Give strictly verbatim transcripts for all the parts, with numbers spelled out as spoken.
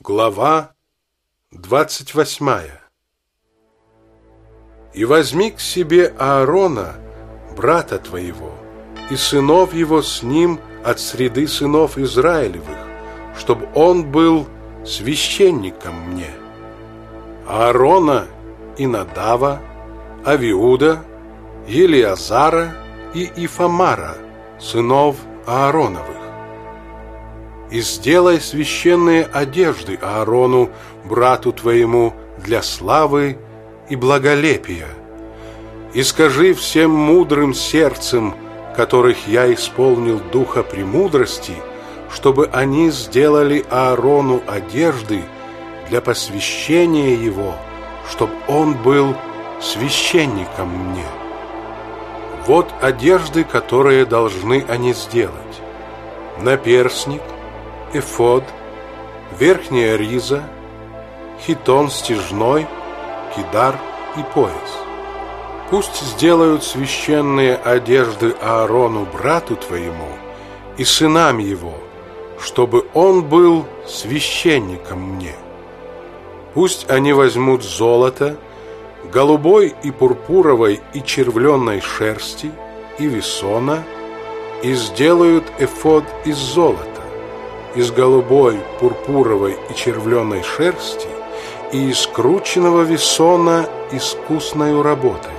Глава двадцать восьмая. «И возьми к себе Аарона, брата твоего, и сынов его с ним от среды сынов Израилевых, чтобы он был священником мне. Аарона и Надава, Авиуда, Елиазара и Ифамара, сынов Аароновых. И сделай священные одежды Аарону, брату твоему, для славы и благолепия. И скажи всем мудрым сердцем, которых я исполнил духа премудрости, чтобы они сделали Аарону одежды для посвящения его, чтобы он был священником мне. Вот одежды, которые должны они сделать: наперстник, эфод, верхняя риза, хитон стяжной, кидар и пояс. Пусть сделают священные одежды Аарону, брату твоему, и сынам его, чтобы он был священником мне. Пусть они возьмут золото, голубой и пурпуровой и червленной шерсти и весона, и сделают эфод из золота, из голубой, пурпуровой и червленой шерсти и из скрученного весона искусною работою.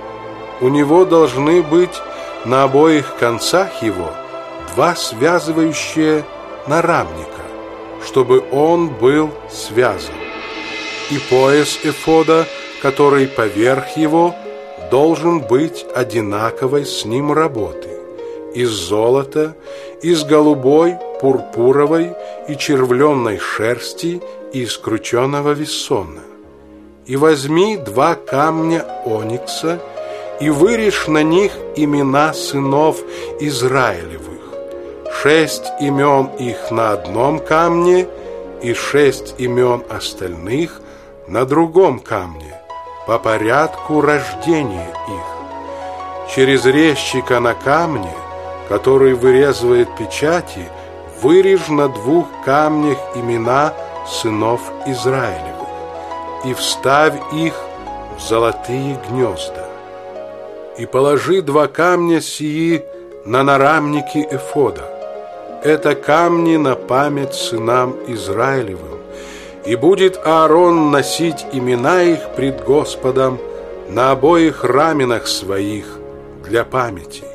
У него должны быть на обоих концах его два связывающие нарамника, чтобы он был связан. И пояс эфода, который поверх его, должен быть одинаковой с ним работы, из золота, из голубой, пурпуровой и червленной шерсти и из крученого весона. И возьми два камня оникса и вырежь на них имена сынов Израилевых, шесть имен их на одном камне и шесть имен остальных на другом камне, по порядку рождения их. Через резчика на камне, который вырезывает печати, вырежь на двух камнях имена сынов Израилевых и вставь их в золотые гнезда. И положи два камня сии на нарамники эфода. Это камни на память сынам Израилевым, и будет Аарон носить имена их пред Господом на обоих раменах своих для памяти.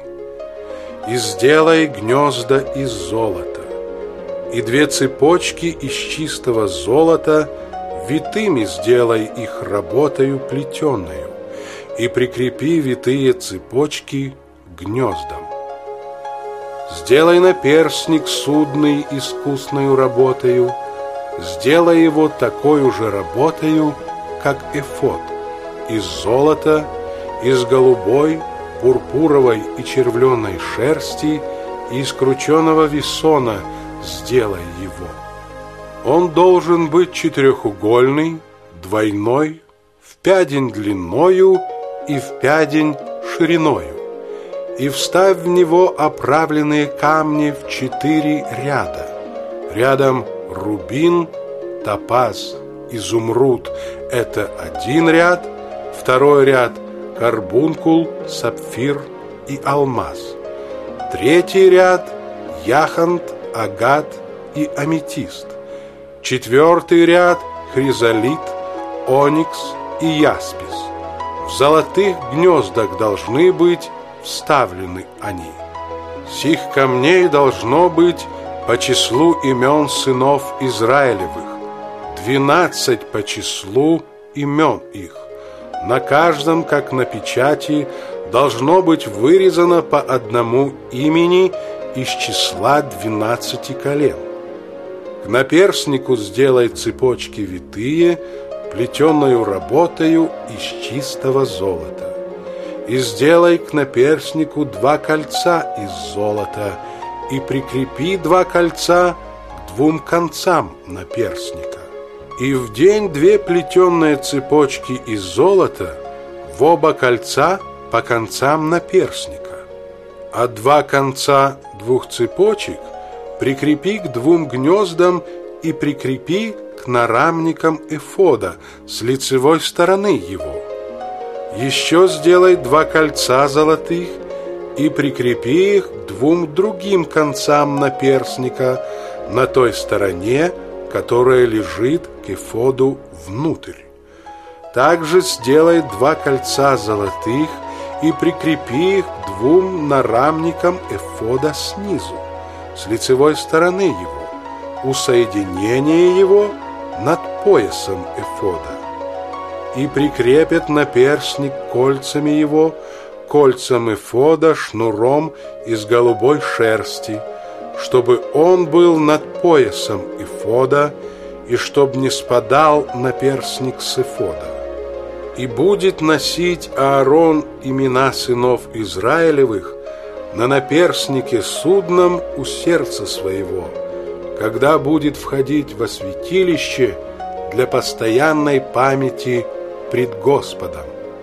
И сделай гнезда из золота, и две цепочки из чистого золота, витыми сделай их работою плетеною, и прикрепи витые цепочки к гнездам. Сделай наперстник судный искусною работою, сделай его такой же работою, как эфод, из золота, из голубой, пурпуровой и червленой шерсти и из крученого весона сделай его. Он должен быть четырехугольный, двойной, в пядень длиною и в пядень шириною, и вставь в него оправленные камни в четыре ряда. Рядом рубин, топаз, изумруд – это один ряд, второй ряд – карбункул, сапфир и алмаз. Третий ряд – яхонт, агат и аметист. Четвертый ряд – хризолит, оникс и яспис. В золотых гнездах должны быть вставлены они. Сих камней должно быть по числу имен сынов Израилевых, двенадцать по числу имен их. На каждом, как на печати, должно быть вырезано по одному имени из числа двенадцати колен. К наперстнику сделай цепочки витые, плетенную работою из чистого золота. И сделай к наперстнику два кольца из золота, и прикрепи два кольца к двум концам наперстника. И в день две плетеные цепочки из золота в оба кольца по концам наперстника, а два конца двух цепочек прикрепи к двум гнездам и прикрепи к нарамникам эфода с лицевой стороны его. Еще сделай два кольца золотых и прикрепи их к двум другим концам наперстника на той стороне, которая лежит к эфоду внутрь. Также сделай два кольца золотых и прикрепи их к двум нарамникам эфода снизу, с лицевой стороны его, у соединения его над поясом эфода. И прикрепят наперстник кольцами его, кольцам эфода шнуром из голубой шерсти, чтобы он был над поясом эфода, и чтоб не спадал наперстник с эфода. И будет носить Аарон имена сынов Израилевых на наперстнике судном у сердца своего, когда будет входить во святилище для постоянной памяти пред Господом.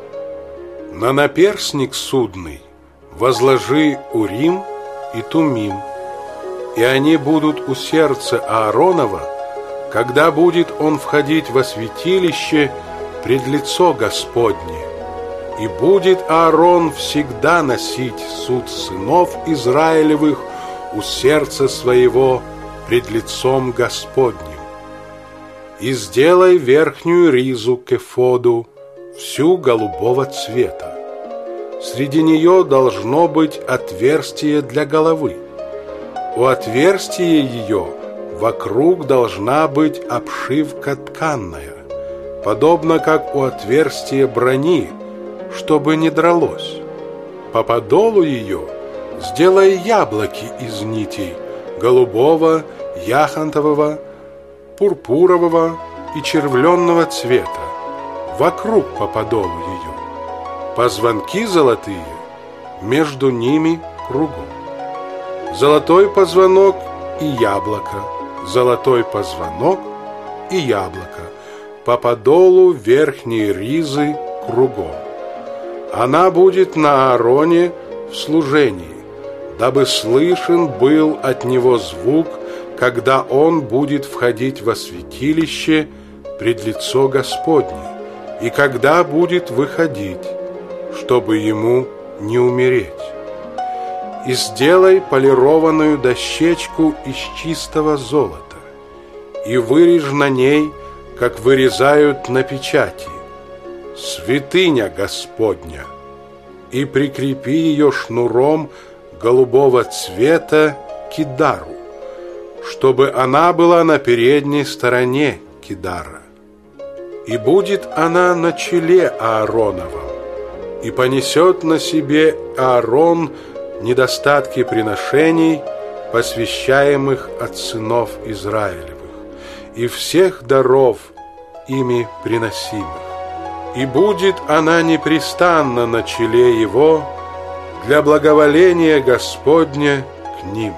На наперстник судный возложи Урим и Тумим, и они будут у сердца Ааронова, когда будет он входить во святилище пред лицо Господне. И будет Аарон всегда носить суд сынов Израилевых у сердца своего пред лицом Господним. И сделай верхнюю ризу к эфоду, всю голубого цвета. Среди нее должно быть отверстие для головы. У отверстия ее вокруг должна быть обшивка тканная, подобно как у отверстия брони, чтобы не дралось. По подолу ее сделай яблоки из нитей голубого, яхонтового, пурпурового и червленного цвета вокруг по подолу ее. Позвонки золотые между ними кругом. Золотой позвонок и яблоко, золотой позвонок и яблоко по подолу верхней ризы кругом. Она будет на Аароне в служении, дабы слышен был от него звук, когда он будет входить во святилище пред лицо Господне, и когда будет выходить, чтобы ему не умереть. И сделай полированную дощечку из чистого золота, и вырежь на ней, как вырезают на печати, святыня Господня, и прикрепи ее шнуром голубого цвета кидару, чтобы она была на передней стороне кидара. И будет она на челе Аароновом, и понесет на себе Аарон недостатки приношений, посвящаемых от сынов Израилевых, и всех даров ими приносимых. И будет она непрестанно на челе его для благоволения Господня к ним.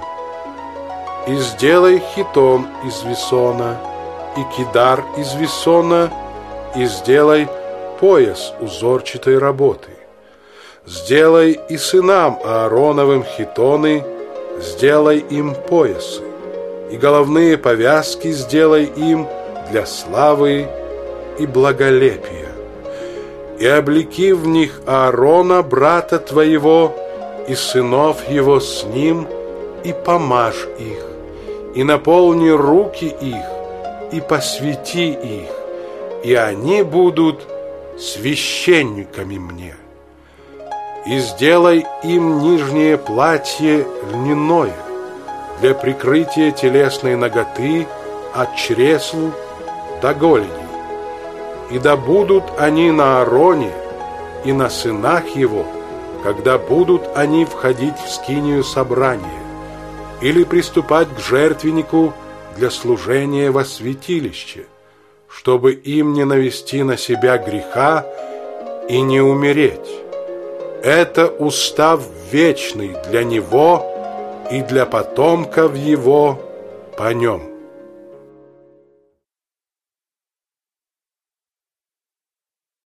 И сделай хитон из весона, и кидар из весона, и сделай пояс узорчатой работы. Сделай и сынам Аароновым хитоны, сделай им поясы, и головные повязки сделай им для славы и благолепия. И облеки в них Аарона, брата твоего, и сынов его с ним, и помажь их, и наполни руки их, и посвяти их, и они будут священниками мне. И сделай им нижнее платье льняное для прикрытия телесной наготы от чресл до голеней. И да будут они на Аароне и на сынах его, когда будут они входить в скинию собрания или приступать к жертвеннику для служения во святилище, чтобы им не навести на себя греха и не умереть. Это устав вечный для него и для потомков его по нем.